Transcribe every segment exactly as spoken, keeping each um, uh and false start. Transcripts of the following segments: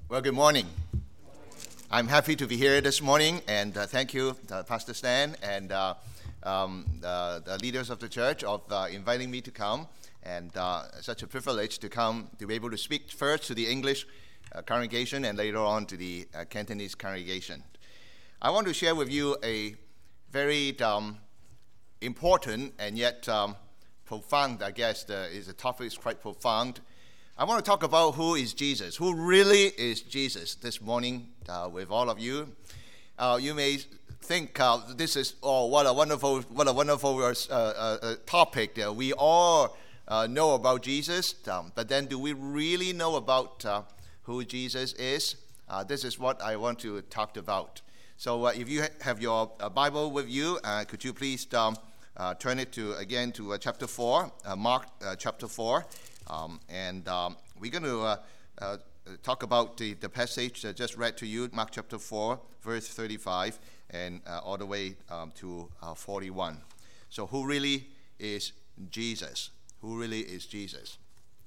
Well, good morning. I'm happy to be here this morning, and uh, thank you, uh, Pastor Stan, and uh, um, uh, the leaders of the church of uh, inviting me to come, and uh, such a privilege to come to be able to speak first to the English uh, congregation and later on to the uh, Cantonese congregation. I want to share with you a very um, important and yet um, profound, I guess, the, is the topic is quite profound. I want to talk about who is Jesus, who really is Jesus this morning uh, with all of you. Uh, you may think uh, this is, oh, what a wonderful, what a wonderful uh, uh, topic. Uh, we all uh, know about Jesus, um, but then do we really know about uh, who Jesus is? Uh, this is what I want to talk about. So uh, if you ha- have your uh, Bible with you, uh, could you please um, uh, turn it to again to uh, chapter four, uh, Mark uh, chapter four. Um, and um, we're going to uh, uh, talk about the, the passage I just read to you, Mark chapter four, verse thirty-five, and uh, all the way um, to uh, forty-one. So who really is Jesus? Who really is Jesus?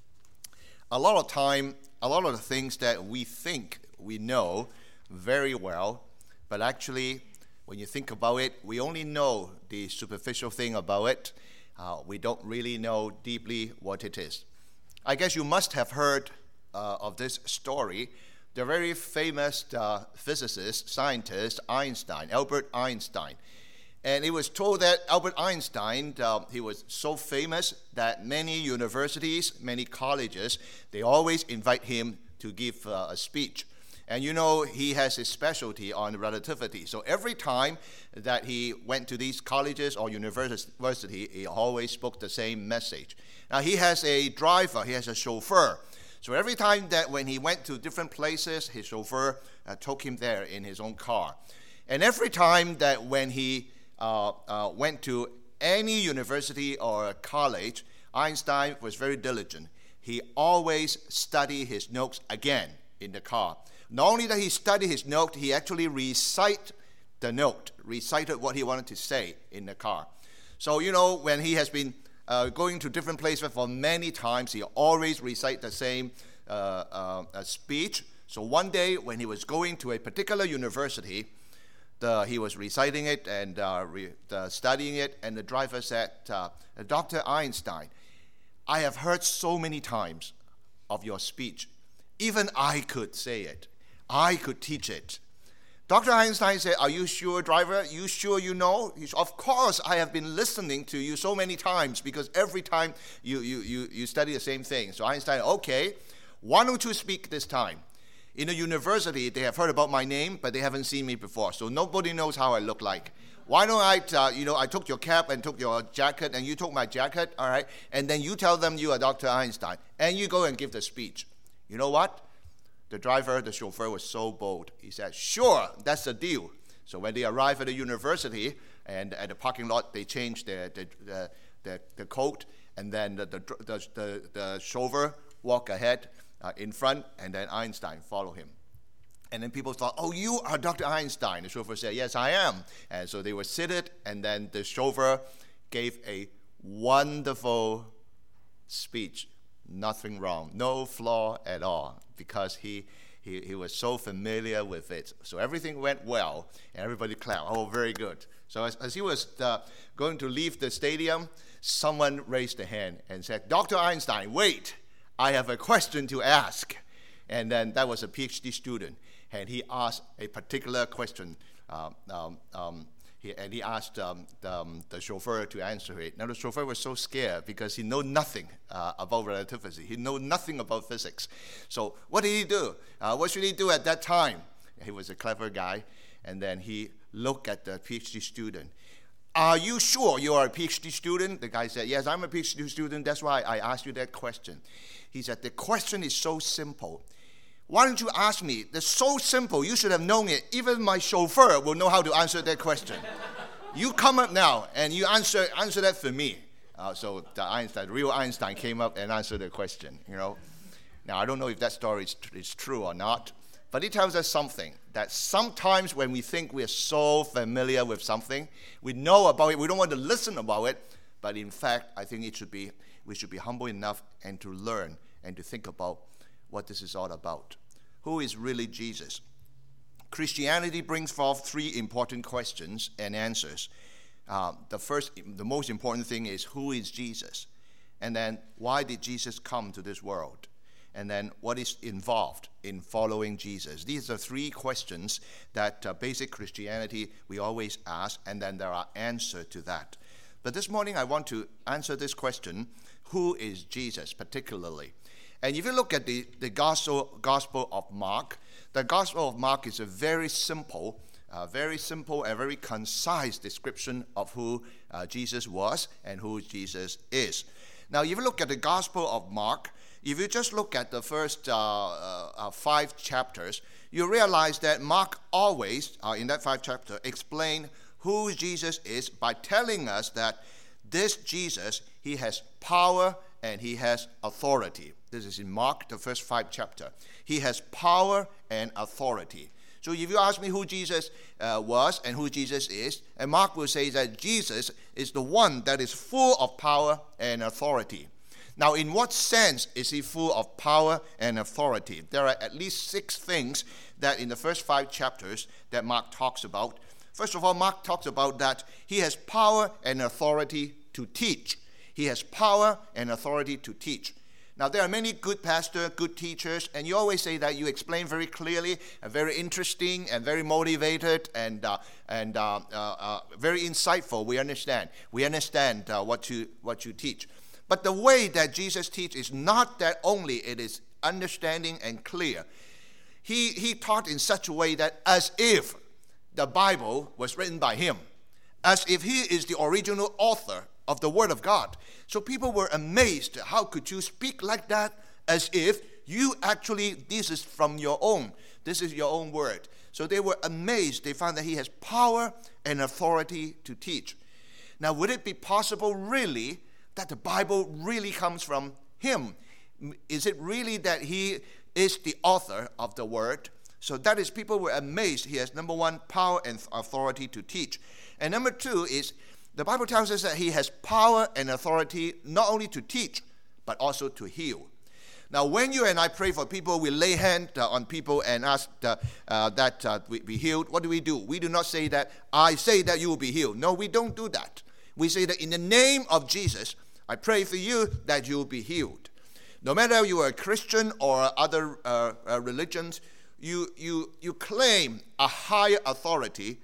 A lot of time, a lot of the things that we think we know very well, but actually, when you think about it, we only know the superficial thing about it. Uh, we don't really know deeply what it is. I guess you must have heard uh, of this story. The very famous uh, physicist, scientist, Einstein, Albert Einstein. And it was told that Albert Einstein, uh, he was so famous that many universities, many colleges, they always invite him to give uh, a speech. And you know, he has his specialty on relativity. So every time that he went to these colleges or university, he always spoke the same message. Now, he has a driver, he has a chauffeur. So every time that when he went to different places, his chauffeur uh, took him there in his own car. And every time that when he uh, uh, went to any university or college, Einstein was very diligent. He always studied his notes again in the car. Not only that he studied his note, he actually recited the note, recited what he wanted to say in the car. So, you know, when he has been uh, going to different places for many times, he always recite the same uh, uh, speech. So one day when he was going to a particular university, the, he was reciting it and uh, re, uh, studying it, and the driver said, uh, Doctor Einstein, I have heard so many times of your speech. Even I could say it. I could teach it. Doctor Einstein said, are you sure, driver? You sure you know? He said, of course, I have been listening to you so many times because every time you, you, you, you study the same thing. So Einstein, okay, why don't you speak this time? In a university, they have heard about my name, but they haven't seen me before. So nobody knows how I look like. Why don't I, uh, you know, I took your cap and took your jacket, and you took my jacket, all right? And then you tell them you are Doctor Einstein, and you go and give the speech. You know what? The driver, the chauffeur was so bold. He said, sure, that's the deal. So when they arrived at the university and at the parking lot, they changed their, the, the, the, the coat, and then the, the, the, the, the chauffeur walked ahead uh, in front, and then Einstein followed him. And then people thought, oh, you are Doctor Einstein. The chauffeur said, yes, I am. And so they were seated, and then the chauffeur gave a wonderful speech. Nothing wrong, no flaw at all, because he, he he was so familiar with it. So everything went well, and everybody clapped. Oh, very good. So as, as he was uh, going to leave the stadium, someone raised a hand and said, Doctor Einstein, wait, I have a question to ask. And then that was a PhD student, and he asked a particular question. Uh, um, um, He, and he asked um, the, um, the chauffeur to answer it. Now, the chauffeur was so scared because he knew nothing uh, about relativity. He knew nothing about physics. So what did he do? Uh, what should he do at that time? He was a clever guy. And then he looked at the PhD student. Are you sure you are a PhD student? The guy said, yes, I'm a PhD student. That's why I asked you that question. He said, the question is so simple. Why don't you ask me? It's so simple. You should have known it. Even my chauffeur will know how to answer that question. You come up now and you answer answer that for me. Uh, so the Einstein, the real Einstein came up and answered the question. You know. Now I don't know if that story is, is true or not, but it tells us something that sometimes when we think we are so familiar with something, we know about it, we don't want to listen about it, but in fact, I think it should be we should be humble enough and to learn and to think about what this is all about. Who is really Jesus? Christianity brings forth three important questions and answers. Uh, the first, the most important thing is, who is Jesus? And then, why did Jesus come to this world? And then, what is involved in following Jesus? These are three questions that uh, basic Christianity we always ask, and then there are answers to that. But this morning, I want to answer this question, who is Jesus particularly? And if you look at the, the Gospel, Gospel of Mark, the Gospel of Mark is a very simple, uh, very simple and very concise description of who uh, Jesus was and who Jesus is. Now, if you look at the Gospel of Mark, if you just look at the first uh, uh, uh, five chapters, you realize that Mark always, uh, in that five chapters, explain who Jesus is by telling us that this Jesus, he has power and he has authority. This is in Mark, the first five chapters. He has power and authority. So if you ask me who Jesus uh, was and who Jesus is, and Mark will say that Jesus is the one that is full of power and authority. Now, in what sense is he full of power and authority? There are at least six things that in the first five chapters that Mark talks about. First of all, Mark talks about that he has power and authority to teach. He has power and authority to teach. Now, there are many good pastors, good teachers, and you always say that you explain very clearly, and very interesting, and very motivated, and uh, and uh, uh, uh, very insightful. We understand. We understand uh, what you what you teach. But the way that Jesus teaches is not that only it is understanding and clear. He he taught in such a way that as if the Bible was written by him, as if he is the original author of the Word of God. So people were amazed. How could you speak like that? As if you actually, this is from your own. This is your own word. So they were amazed. They found that he has power and authority to teach. Now, would it be possible really that the Bible really comes from him? Is it really that he is the author of the Word? So that is, people were amazed. He has, number one, power and authority to teach. And number two is, the Bible tells us that he has power and authority not only to teach, but also to heal. Now, when you and I pray for people, we lay hands uh, on people and ask uh, uh, that uh, we be healed. What do we do? We do not say that, I say that you will be healed. No, we don't do that. We say that in the name of Jesus, I pray for you that you will be healed. No matter if you are a Christian or other uh, uh, religions, you, you, you claim a higher authority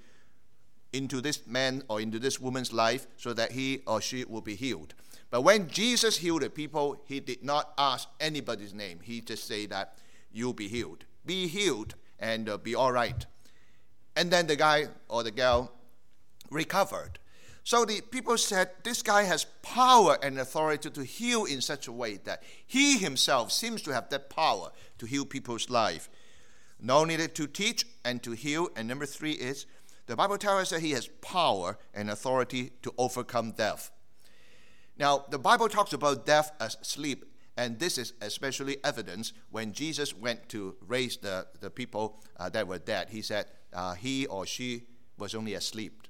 into this man or into this woman's life so that he or she will be healed. But when Jesus healed the people, he did not ask anybody's name. He just said that you'll be healed. Be healed and uh, be all right. And then the guy or the girl recovered. So the people said, this guy has power and authority to heal in such a way that he himself seems to have that power to heal people's life. Not only to teach and to heal, and number three is, the Bible tells us that he has power and authority to overcome death. Now, the Bible talks about death as sleep, and this is especially evidence when Jesus went to raise the, the people uh, that were dead. He said uh, he or she was only asleep.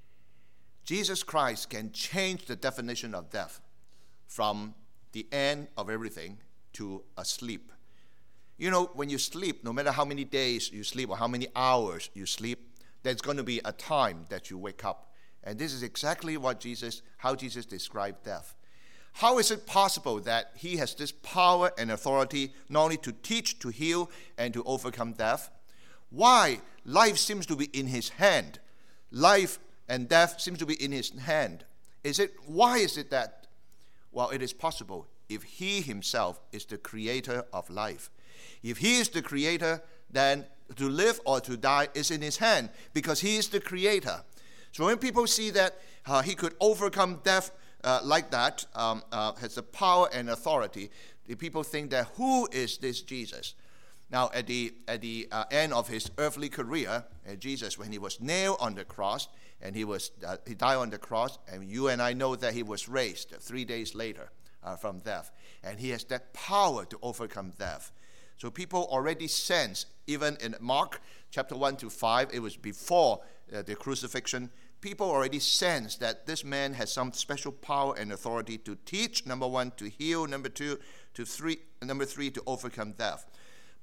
Jesus Christ can change the definition of death from the end of everything to a sleep. You know, when you sleep, no matter how many days you sleep or how many hours you sleep, there's going to be a time that you wake up. And this is exactly what Jesus, how Jesus described death. How is it possible that he has this power and authority not only to teach, to heal, and to overcome death? Why? Life seems to be in his hand. Life and death seems to be in his hand. Is it? Why is it that? Well, it is possible if he himself is the creator of life. If he is the creator, then to live or to die is in his hand because he is the creator. So when people see that uh, he could overcome death uh, like that, um, uh, has the power and authority, the people think that who is this Jesus? Now, at the at the uh, end of his earthly career, uh, Jesus, when he was nailed on the cross, and he was uh, he died on the cross, and you and I know that he was raised three days later uh, from death, and he has that power to overcome death. So people already sense, even in Mark chapter one to five, it was before uh, the crucifixion, people already sense that this man has some special power and authority to teach, number one, to heal, number two, to three, number three, to overcome death.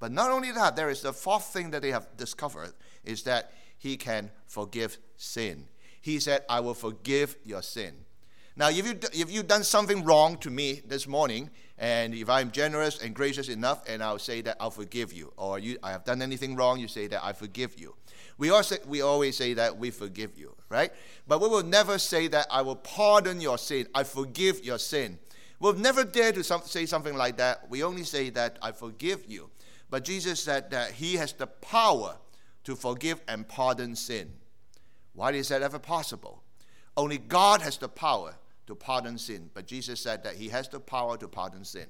But not only that, there is the fourth thing that they have discovered, is that he can forgive sin. He said, I will forgive your sin. Now, if, you, if you've done something wrong to me this morning, and if I'm generous and gracious enough, and I'll say that I'll forgive you, or you, I have done anything wrong, you say that I forgive you. We, also, we always say that we forgive you, right? But we will never say that I will pardon your sin, I forgive your sin. We'll never dare to some, say something like that. We only say that I forgive you. But Jesus said that he has the power to forgive and pardon sin. Why is that ever possible? Only God has the power to pardon sin. But Jesus said that he has the power to pardon sin.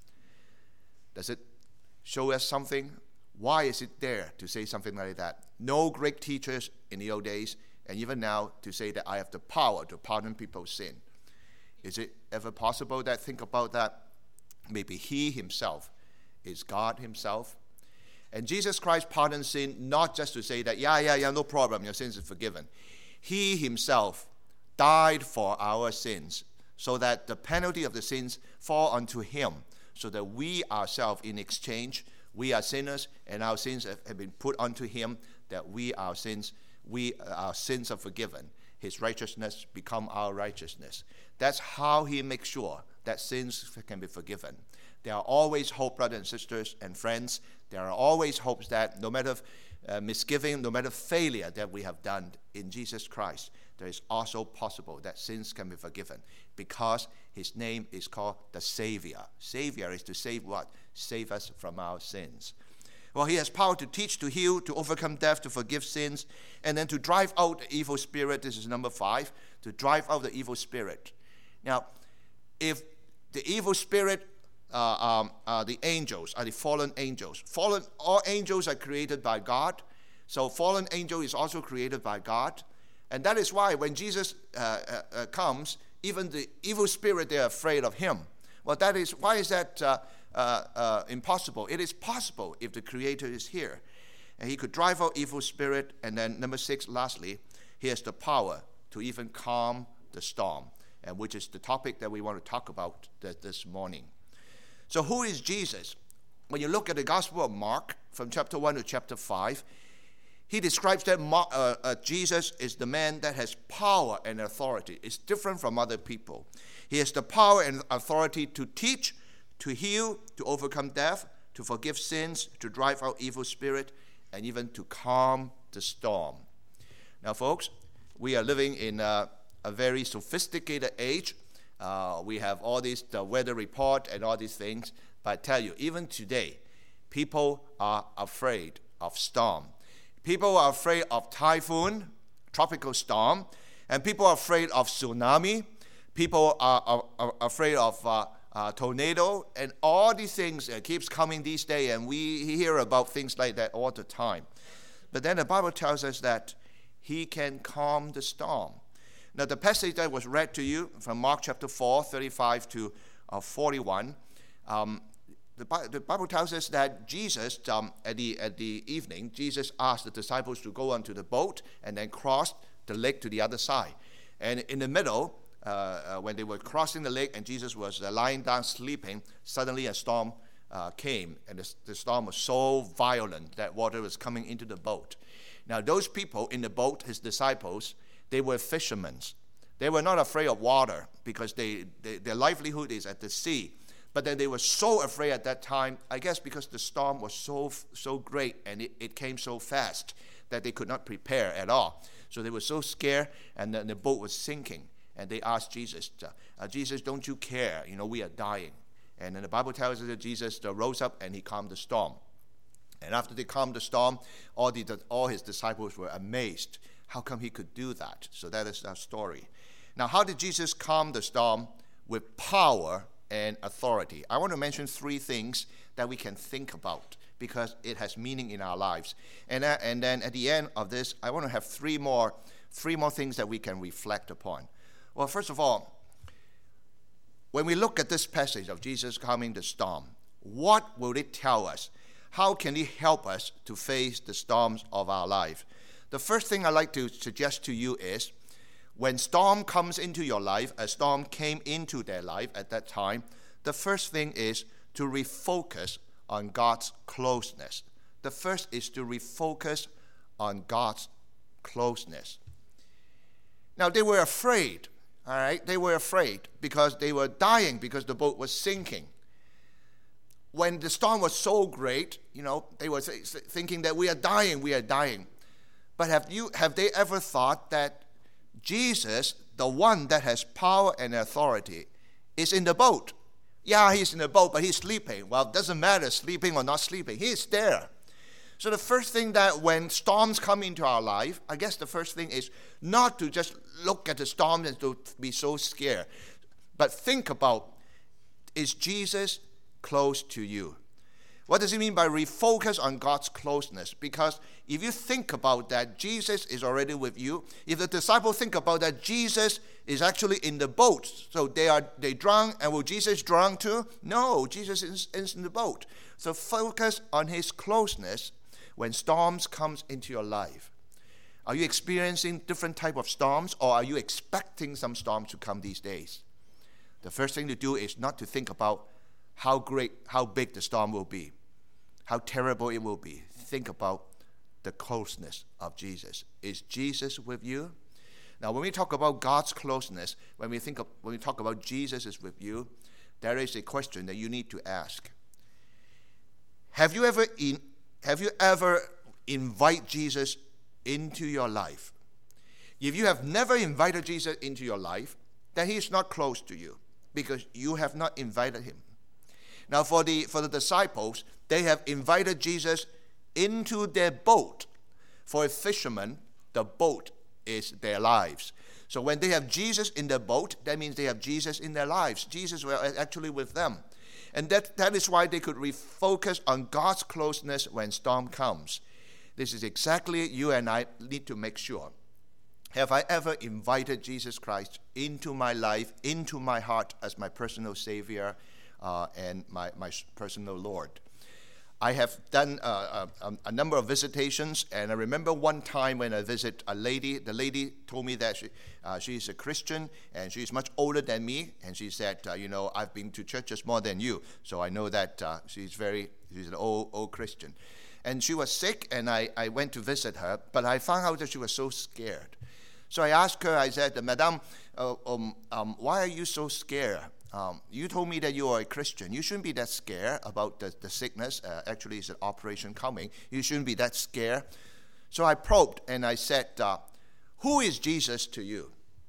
Does it show us something? Why is it there to say something like that? No great teachers in the old days, and even now, to say that I have the power to pardon people's sin. Is it ever possible that, think about that, maybe he himself is God himself? And Jesus Christ pardons sin not just to say that, yeah, yeah, yeah, no problem, your sins are forgiven. He himself died for our sins so that the penalty of the sins fall onto him, so that we ourselves, in exchange, we are sinners and our sins have been put onto him, that we, our sins, we, our sins are forgiven. His righteousness become our righteousness. That's how he makes sure that sins can be forgiven. There are always hope, brothers and sisters and friends. There are always hopes that no matter uh, misgiving, no matter failure that we have done in Jesus Christ, there is also possible that sins can be forgiven because his name is called the Savior. Savior is to save what? Save us from our sins. Well, he has power to teach, to heal, to overcome death, to forgive sins, and then to drive out the evil spirit. This is number five, to drive out the evil spirit. Now, if the evil spirit, uh, um, uh, the angels are the fallen angels. Fallen, all angels are created by God. So fallen angel is also created by God. And that is why when Jesus uh, uh, comes, even the evil spirit, they are afraid of him. Well, that is, why is that uh, uh, uh, impossible? It is possible if the Creator is here. And he could drive out evil spirit. And then number six, lastly, he has the power to even calm the storm, and which is the topic that we want to talk about th- this morning. So who is Jesus? When you look at the Gospel of Mark, from chapter one to chapter five, he describes that Mark, uh, uh, Jesus is the man that has power and authority. It's different from other people. He has the power and authority to teach, to heal, to overcome death, to forgive sins, to drive out evil spirit, and even to calm the storm. Now, folks, we are living in a, a very sophisticated age. Uh, we have all these, the weather report and all these things. But I tell you, even today, people are afraid of storm. People are afraid of typhoon, tropical storm, and people are afraid of tsunami. People are, are, are afraid of uh, uh, tornado, and all these things uh, keeps coming these days, and we hear about things like that all the time. But then the Bible tells us that he can calm the storm. Now, the passage that was read to you from Mark chapter four, thirty-five to uh, forty-one, um, The Bible tells us that Jesus, um, at the at the evening, Jesus asked the disciples to go onto the boat and then cross the lake to the other side. And in the middle, uh, uh, when they were crossing the lake and Jesus was uh, lying down sleeping, suddenly a storm uh, came, and the, the storm was so violent that water was coming into the boat. Now, those people in the boat, his disciples, they were fishermen. They were not afraid of water because they, they their livelihood is at the sea. But then they were so afraid at that time, I guess because the storm was so so great and it, it came so fast that they could not prepare at all. So they were so scared, and then the boat was sinking. And they asked Jesus, uh, Jesus, don't you care? You know, we are dying. And then the Bible tells us that Jesus uh, rose up and he calmed the storm. And after they calmed the storm, all, the, all his disciples were amazed. How come he could do that? So that is our story. Now, how did Jesus calm the storm? With power and authority. I want to mention three things that we can think about because it has meaning in our lives. And, uh, and then at the end of this, I want to have three more, three more things that we can reflect upon. Well, first of all, when we look at this passage of Jesus calming the storm, what will it tell us? How can it help us to face the storms of our life? The first thing I'd like to suggest to you is, when storm comes into your life, a storm came into their life at that time, the first thing is to refocus on God's closeness. The first is to refocus on God's closeness. Now, they were afraid, all right? They were afraid because they were dying because the boat was sinking. When the storm was so great, you know, they were thinking that we are dying, we are dying. But have you have they ever thought that Jesus, the one that has power and authority, is in the boat? Yeah, he's in the boat, but he's sleeping. Well, it doesn't matter, sleeping or not sleeping. He's there. So the first thing that when storms come into our life, I guess the first thing is not to just look at the storms and to be so scared, but think about, is Jesus close to you? What does it mean by refocus on God's closeness? Because if you think about that, Jesus is already with you. If the disciples think about that, Jesus is actually in the boat. So they are they drunk, and will Jesus drown too? No, Jesus is, is in the boat. So focus on his closeness when storms comes into your life. Are you experiencing different type of storms, or are you expecting some storms to come these days? The first thing to do is not to think about how great, how big the storm will be, how terrible it will be. Think about the closeness of Jesus. Is Jesus with you? Now, when we talk about God's closeness, when we think of, when we talk about Jesus is with you, there is a question that you need to ask. Have you ever in, have you ever invited Jesus into your life? If you have never invited Jesus into your life, then he is not close to you because you have not invited him. Now, for the for the disciples, they have invited Jesus into their boat. For a fisherman, the boat is their lives. So when they have Jesus in their boat, that means they have Jesus in their lives. Jesus was actually with them. And that, that is why they could refocus on God's closeness when storm comes. This is exactly you and I need to make sure. Have I ever invited Jesus Christ into my life, into my heart as my personal Savior uh, and my, my personal Lord? I have done uh, a, a number of visitations, and I remember one time when I visited a lady. The lady told me that she uh, she's a Christian, and she's much older than me, and she said, uh, you know, I've been to churches more than you, so I know that uh, she's very, she's an old, old Christian. And she was sick, and I, I went to visit her, but I found out that she was so scared. So I asked her, I said, Madam, uh, um, um, why are you so scared? Um, you told me that you are a Christian. You shouldn't be that scared about the, the sickness. Uh, actually, it's an operation coming. You shouldn't be that scared. So I probed and I said, uh, who is Jesus to you?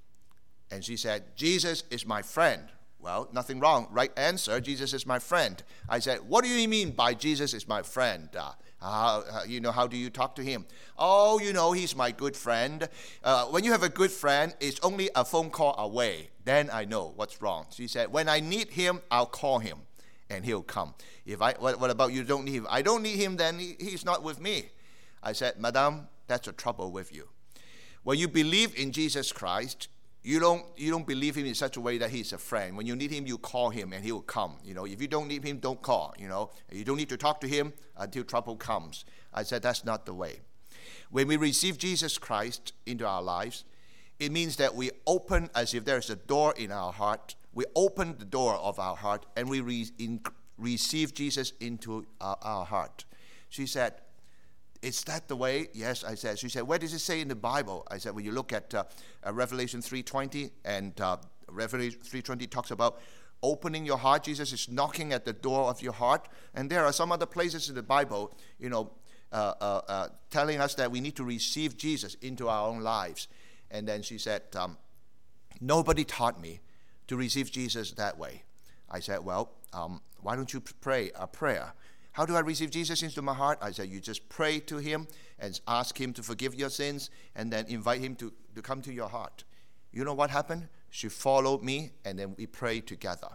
And she said, Jesus is my friend. Well, nothing wrong. Right answer, Jesus is my friend. I said, what do you mean by Jesus is my friend? Uh, how, uh, you know, how do you talk to him? Oh, you know, he's my good friend. Uh, when you have a good friend, it's only a phone call away. Then I know what's wrong. She said, when I need him, I'll call him, and he'll come. If I, what, what about you don't need him? I don't need him, then he, he's not with me. I said, Madam, that's the trouble with you. When you believe in Jesus Christ, You don't you don't believe him in such a way that he's a friend. When you need him, you call him and he will come. You know, if you don't need him, don't call. You know, you don't need to talk to him until trouble comes. I said that's not the way. When we receive Jesus Christ into our lives, it means that we open as if there is a door in our heart. We open the door of our heart and we re- in, receive Jesus into our, our heart. She said, is that the way? Yes, I said. She said, where does it say in the Bible? I said, well, you look at uh, uh, Revelation three twenty, and uh, Revelation three twenty talks about opening your heart. Jesus is knocking at the door of your heart. And there are some other places in the Bible, you know, uh, uh, uh, telling us that we need to receive Jesus into our own lives. And then she said, um, nobody taught me to receive Jesus that way. I said, well, um, why don't you pray a prayer? How do I receive Jesus into my heart? I said, you just pray to him and ask him to forgive your sins and then invite him to, to come to your heart. You know what happened? She followed me and then we prayed together.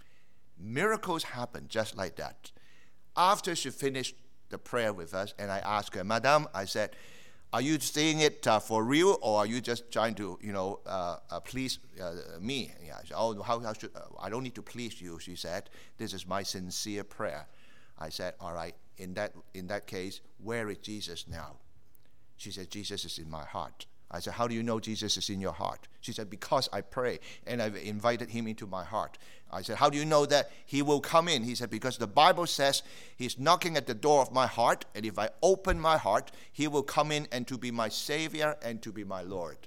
Miracles happen just like that. After she finished the prayer with us and I asked her, Madam, I said, are you saying it uh, for real or are you just trying to, you know, uh, uh, please uh, me? Yeah. Said, oh, how, how should, uh, I don't need to please you, she said. This is my sincere prayer. I said, all right, in that in that case, where is Jesus now? She said, Jesus is in my heart. I said, how do you know Jesus is in your heart? She said, because I pray, and I've invited him into my heart. I said, how do you know that he will come in? He said, because the Bible says he's knocking at the door of my heart, and if I open my heart, he will come in and to be my Savior and to be my Lord.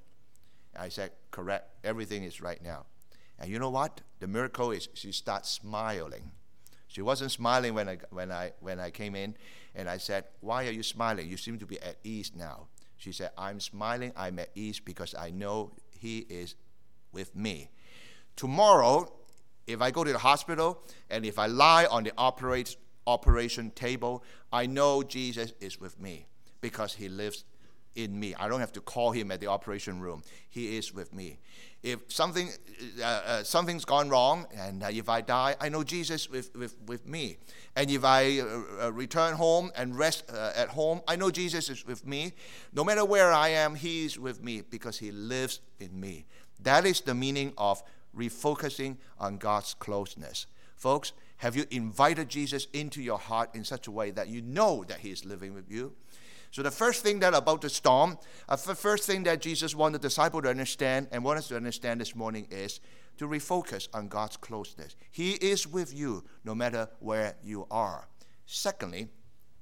I said, correct, everything is right now. And you know what? The miracle is she starts smiling. She wasn't smiling when I, when I, when I came in, and I said, why are you smiling? You seem to be at ease now. She said, I'm smiling, I'm at ease because I know he is with me. Tomorrow, if I go to the hospital and if I lie on the operate, operation table, I know Jesus is with me because he lives in me. I don't have to call him at the operation room. He is with me. If something, uh, uh, something's gone wrong and uh, if I die, I know Jesus with, with, with me. And if I uh, uh, return home and rest uh, at home, I know Jesus is with me. No matter where I am, he is with me because he lives in me. That is the meaning of refocusing on God's closeness. Folks, have you invited Jesus into your heart in such a way that you know that he is living with you? So the first thing that about the storm, uh, the first thing that Jesus wanted the disciple to understand and want us to understand this morning is to refocus on God's closeness. He is with you no matter where you are. Secondly,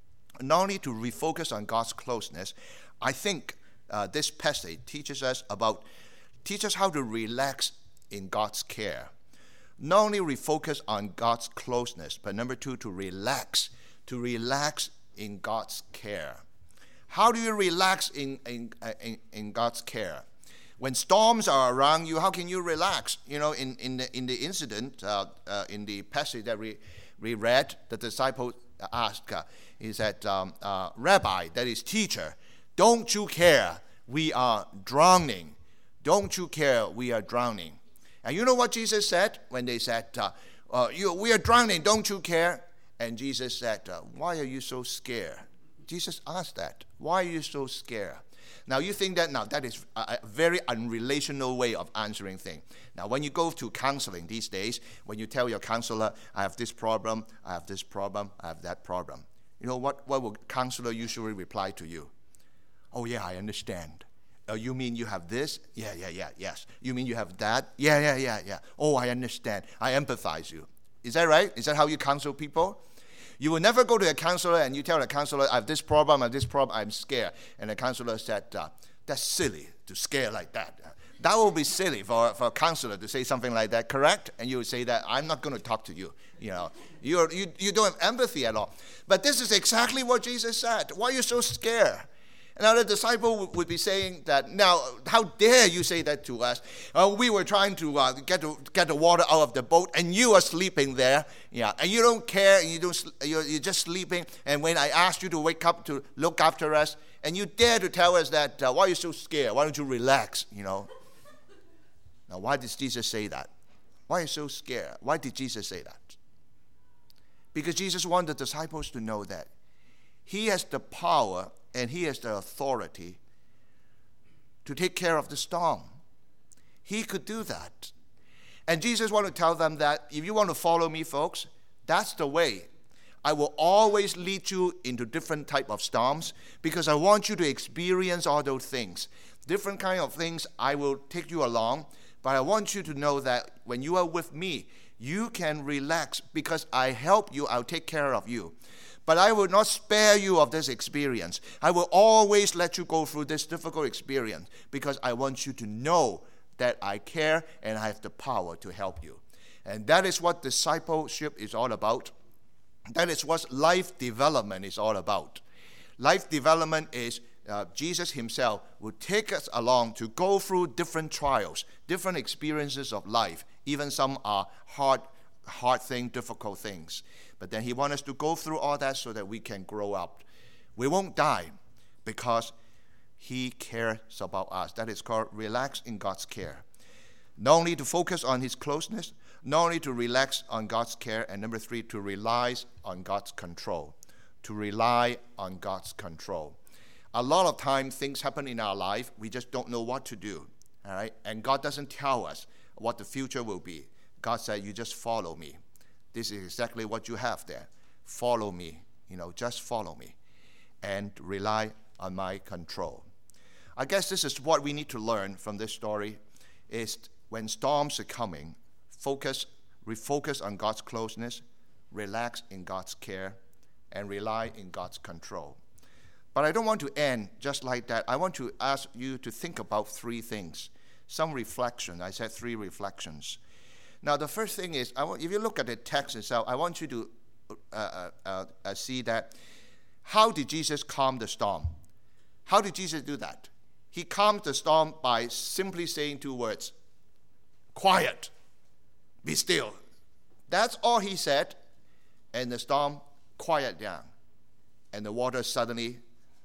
not only to refocus on God's closeness, I think uh, this passage teaches us about, teaches how to relax in God's care. Not only refocus on God's closeness, but number two, to relax, to relax in God's care. How do you relax in, in, in, in God's care? When storms are around you, how can you relax? You know, in, in, the, in the incident, uh, uh, in the passage that we, we read, the disciple asked, uh, he said, um, uh, Rabbi, that is teacher, don't you care? We are drowning. Don't you care? We are drowning. And you know what Jesus said when they said, uh, uh, you, we are drowning, don't you care? And Jesus said, uh, why are you so scared? Jesus asked that. Why are you so scared? Now you think that, now that is a, a very unrelational way of answering things. Now when you go to counseling these days, when you tell your counselor, I have this problem, I have this problem, I have that problem. You know what, what will counselor usually reply to you? Oh yeah, I understand. Oh, you mean you have this? Yeah, yeah, yeah, yes. You mean you have that? Yeah, yeah, yeah, yeah. Oh, I understand. I empathize you. Is that right? Is that how you counsel people? You will never go to a counselor and you tell the counselor, I have this problem, I have this problem, I'm scared. And the counselor said, uh, that's silly to scare like that. That will be silly for, for a counselor to say something like that, correct? And you would say that, I'm not going to talk to you. You know, You're, you you don't have empathy at all. But this is exactly what Jesus said. Why are you so scared? And now the disciple would be saying that, now, how dare you say that to us? Uh, we were trying to uh, get, to get the water out of the boat, and you are sleeping there. Yeah, and you don't care, and you don't, you're, you're just sleeping. And when I asked you to wake up to look after us, and you dare to tell us that, uh, why are you so scared? Why don't you relax, you know? Now, why did Jesus say that? Why are you so scared? Why did Jesus say that? Because Jesus wanted the disciples to know that he has the power and he has the authority to take care of the storm. He could do that. And Jesus wanted to tell them that if you want to follow me, folks, that's the way. I will always lead you into different type of storms because I want you to experience all those things. Different kind of things, I will take you along, but I want you to know that when you are with me, you can relax because I help you, I'll take care of you. But I will not spare you of this experience. I will always let you go through this difficult experience because I want you to know that I care and I have the power to help you. And that is what discipleship is all about. That is what life development is all about. Life development is uh, Jesus himself will take us along to go through different trials, different experiences of life. Even some are hard, hard things, difficult things. But then he wants us to go through all that so that we can grow up. We won't die because he cares about us. That is called relax in God's care. Not only to focus on his closeness, not only to relax on God's care, and number three, to rely on God's control. To rely on God's control. A lot of times things happen in our life, we just don't know what to do. All right? And God doesn't tell us what the future will be. God said, you just follow me. This is exactly what you have there. Follow me. You know, just follow me. And rely on my control. I guess this is what we need to learn from this story, is when storms are coming, focus, refocus on God's closeness, relax in God's care, and rely in God's control. But I don't want to end just like that. I want to ask you to think about three things. Some reflection. I said three reflections. Now, the first thing is, I want, if you look at the text itself, I want you to uh, uh, uh, see that, how did Jesus calm the storm? How did Jesus do that? He calmed the storm by simply saying two words: quiet, be still. That's all he said, and the storm quieted down, and the water suddenly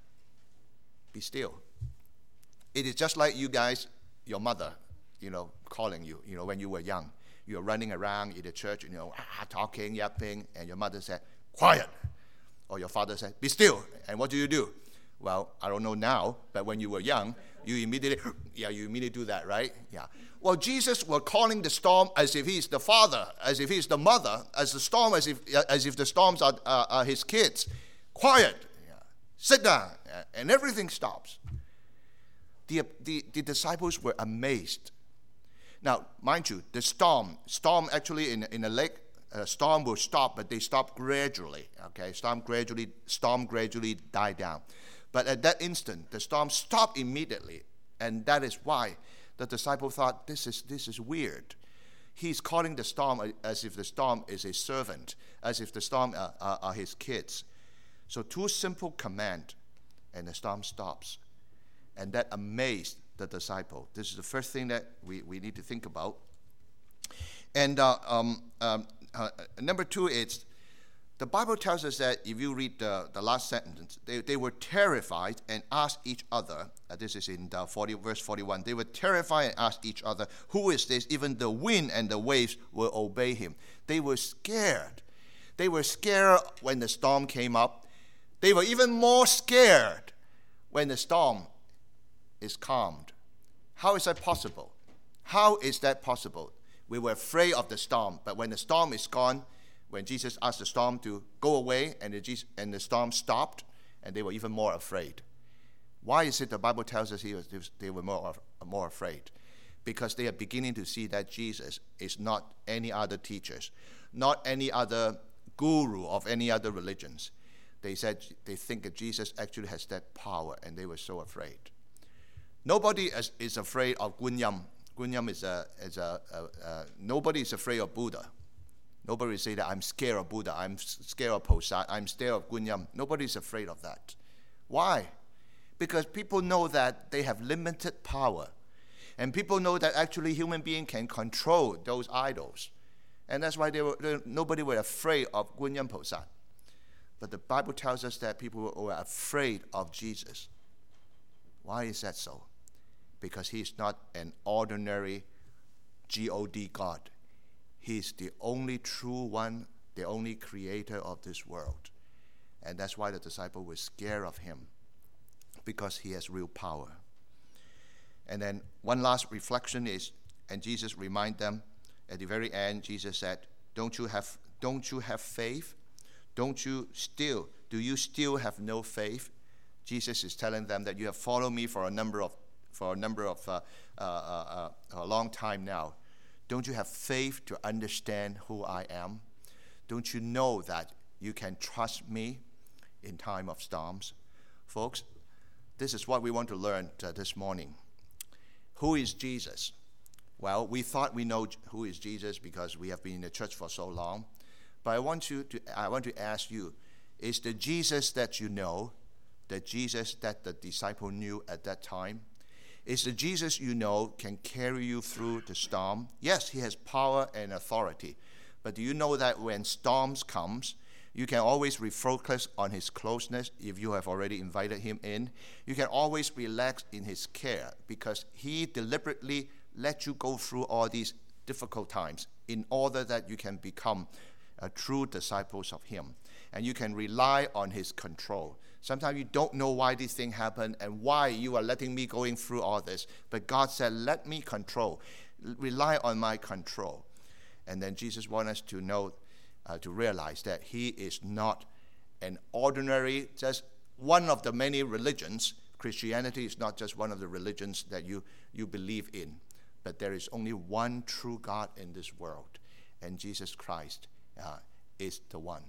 be still. It is just like you guys, your mother, you know, calling you, you know, when you were young. You're running around in the church, you know, ah, talking, yapping, and your mother said, quiet. Or your father said, be still. And what do you do? Well, I don't know now, but when you were young, you immediately, yeah, you immediately do that, right? Yeah. Well, Jesus was calling the storm as if he's the father, as if he's the mother, as the storm, as if as if the storms are, uh, are his kids. Quiet. Yeah. Sit down. Yeah. And everything stops. The, the, the disciples were amazed. Now, mind you, the storm, storm actually in, in a lake, a storm will stop, but they stop gradually, okay? Storm gradually, storm gradually die down. But at that instant, the storm stopped immediately, and that is why the disciple thought, this is, this is weird. He's calling the storm as if the storm is a servant, as if the storm are, are, are his kids. So two simple commands, and the storm stops. And that amazed the disciple. This is the first thing that we, we need to think about. And uh, um, um, uh, number two is, the Bible tells us that if you read the, the last sentence, they, they were terrified and asked each other, uh, this is in the forty, verse forty-one, they were terrified and asked each other, who is this? Even the wind and the waves will obey him. They were scared. They were scared when the storm came up. They were even more scared when the storm is calmed. How is that possible? How is that possible? We were afraid of the storm, but when the storm is gone, when Jesus asked the storm to go away and the, and the storm stopped, and they were even more afraid. Why is it the Bible tells us he was, they were more, more afraid? Because they are beginning to see that Jesus is not any other teachers, not any other guru of any other religions. They said they think that Jesus actually has that power, and they were so afraid. Nobody is, is afraid of Gunyam. Gunyam is a, is a, a, a nobody is afraid of Buddha. Nobody say that I'm scared of Buddha, I'm scared of Posat, I'm scared of Gunyam. Nobody is afraid of that. Why? Because people know that they have limited power. And people know that actually human beings can control those idols. And that's why they were, they, nobody were afraid of Gunyam Posat. But the Bible tells us that people were afraid of Jesus. Why is that so? Because he is not an ordinary G O D God. He is the only true one, the only creator of this world. And that's why the disciple was scared of him, because he has real power. And then one last reflection is, and Jesus reminded them at the very end, Jesus said, don't you have, don't you have faith? Don't you still, do you still have no faith? Jesus is telling them that you have followed me for a number of, for a number of, uh, uh, uh, uh, a long time now. Don't you have faith to understand who I am? Don't you know that you can trust me in time of storms? Folks, this is what we want to learn uh, this morning. Who is Jesus? Well, we thought we know who is Jesus because we have been in the church for so long. But I want you to, I want to ask you, is the Jesus that you know the Jesus that the disciple knew at that time? Is the Jesus you know can carry you through the storm? Yes, he has power and authority. But do you know that when storms comes, you can always refocus on his closeness if you have already invited him in. You can always relax in his care because he deliberately let you go through all these difficult times in order that you can become a true disciples of him. And you can rely on his control. Sometimes you don't know why this thing happened and why you are letting me going through all this. But God said, let me control. Rely on my control. And then Jesus wants us to know, uh, to realize that he is not an ordinary, just one of the many religions, Christianity is not just one of the religions that you, you believe in, but there is only one true God in this world, and Jesus Christ uh, is the one.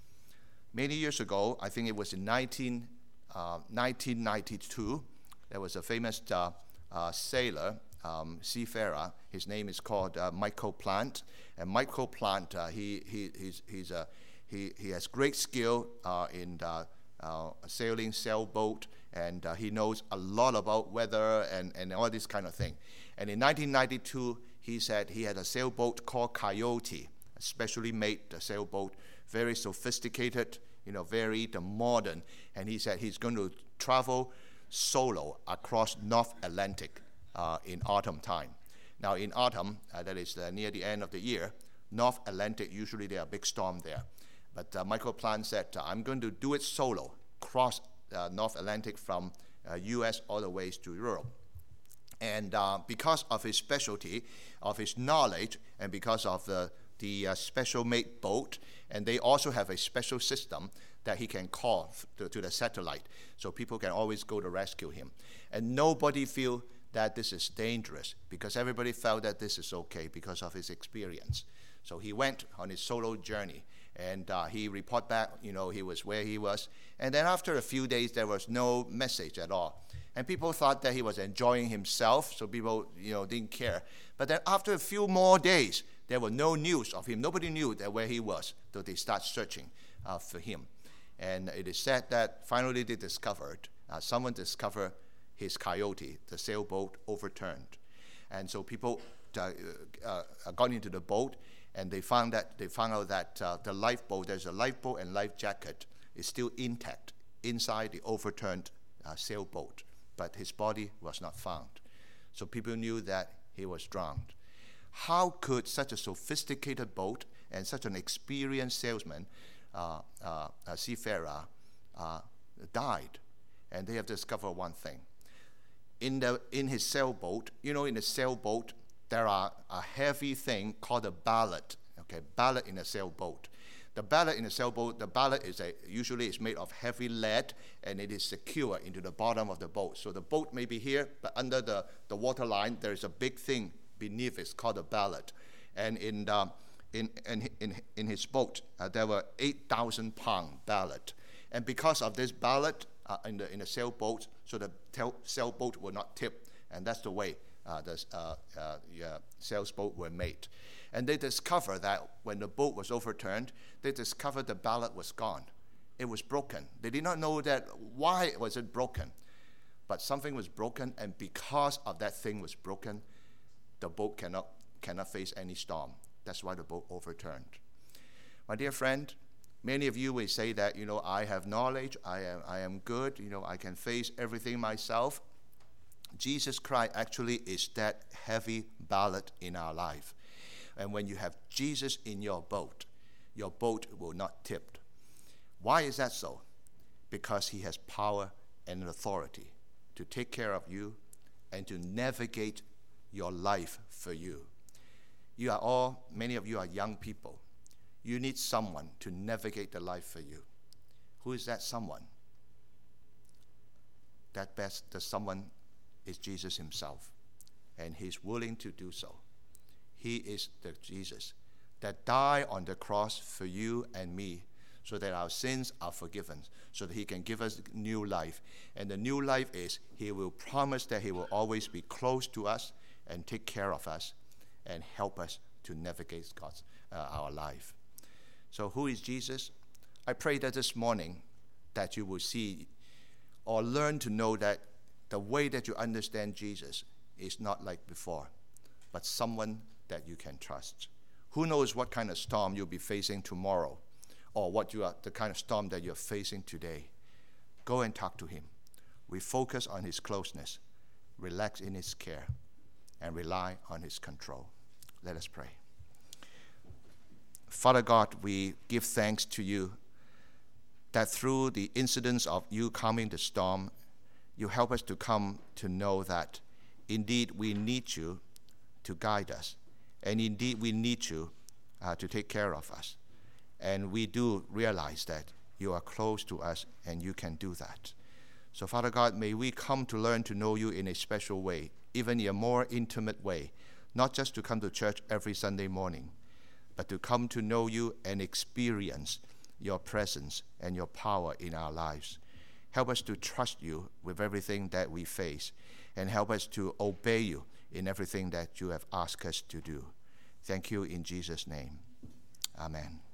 Many years ago, I think it was in nineteen, uh, nineteen ninety-two, there was a famous uh, uh, sailor, um, seafarer. His name is called uh, Michael Plant. And Michael Plant, uh, he he he's, he's a, he he has great skill uh, in uh, uh, sailing sailboat, and uh, he knows a lot about weather and, and all this kind of thing. And in nineteen ninety-two, he said he had a sailboat called Coyote, a specially made sailboat, very sophisticated, you know, very the modern. And he said he's going to travel solo across North Atlantic uh, in autumn time. Now, in autumn, uh, that is uh, near the end of the year, North Atlantic, usually there are big storms there. But uh, Michael Plant said, uh, I'm going to do it solo, cross uh, North Atlantic from uh, U S all the way to Europe. And uh, because of his specialty, of his knowledge, and because of the, the uh, special-made boat, and they also have a special system that he can call to, to the satellite, so people can always go to rescue him. And nobody feel that this is dangerous, because everybody felt that this is okay because of his experience. So he went on his solo journey, and uh, he reported back, you know, he was where he was. And then after a few days, there was no message at all. And people thought that he was enjoying himself, so people, you know, didn't care. But then after a few more days, there was no news of him. Nobody knew that where he was, so they start searching uh, for him. And it is said that finally they discovered, uh, someone discovered his Coyote, the sailboat overturned. And so people uh, uh, got into the boat, and they found that they found out that uh, the lifeboat, there's a lifeboat and life jacket, is still intact inside the overturned uh, sailboat, but his body was not found. So people knew that he was drowned. How could such a sophisticated boat and such an experienced salesman, uh, uh, a seafarer, uh, died? And they have discovered one thing. In the in his sailboat, you know, in the sailboat, there are a heavy thing called a ballast. Okay, ballast in a sailboat. The ballast in a sailboat, the ballast is a, usually is made of heavy lead, and it is secure into the bottom of the boat. So the boat may be here, but under the, the water line, there is a big thing beneath it called a ballast. And in the, in, in, in, in his boat, uh, there were eight thousand pound ballast. And because of this ballast uh, in, the, in the sailboat, so the tel- sailboat will not tip, and that's the way uh, the uh, uh, yeah, sailboat were made. And they discovered that when the boat was overturned, they discovered the ballast was gone. It was broken. They did not know that why was it broken, but something was broken, and because of that thing was broken, the boat cannot cannot face any storm. That's why the boat overturned. My dear friend, many of you will say that, you know, I have knowledge, I am I am good, you know, I can face everything myself. Jesus Christ actually is that heavy ballast in our life. And when you have Jesus in your boat, your boat will not tip. Why is that so? Because he has power and authority to take care of you and to navigate your life for you. You are all, many of you are young people. You need someone to navigate the life for you. Who is that someone? That best, the someone is Jesus himself, and he's willing to do so. He is the Jesus that died on the cross for you and me, so that our sins are forgiven, so that he can give us new life. And the new life is he will promise that he will always be close to us and take care of us and help us to navigate God's, uh, our life. So who is Jesus? I pray that this morning that you will see or learn to know that the way that you understand Jesus is not like before, but someone that you can trust. Who knows what kind of storm you'll be facing tomorrow, or what you are, the kind of storm that you're facing today. Go and talk to him. We focus on his closeness, relax in his care, and rely on his control. Let us pray. Father God, we give thanks to you that through the incidents of you calming the storm, you help us to come to know that indeed we need you to guide us, and indeed we need you uh, to take care of us. And we do realize that you are close to us and you can do that. So, Father God, may we come to learn to know you in a special way, even in a more intimate way, not just to come to church every Sunday morning, but to come to know you and experience your presence and your power in our lives. Help us to trust you with everything that we face, and help us to obey you in everything that you have asked us to do. Thank you in Jesus' name. Amen.